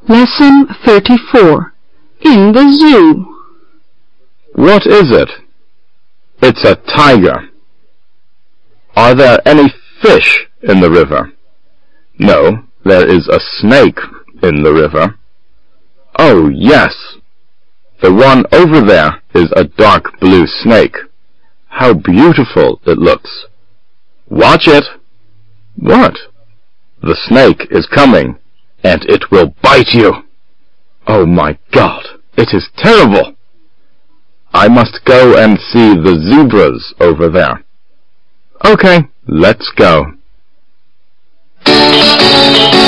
Lesson 34. In the zoo. What is it? It's a tiger. Are there any fish in the river? No, there is a snake in the river. Oh, yes. The one over there is a dark blue snake. How beautiful it looks. Watch it. What? The snake is coming, and it will bite you. Oh my God, it is terrible. I must go and see the zebras over there. Okay, let's go.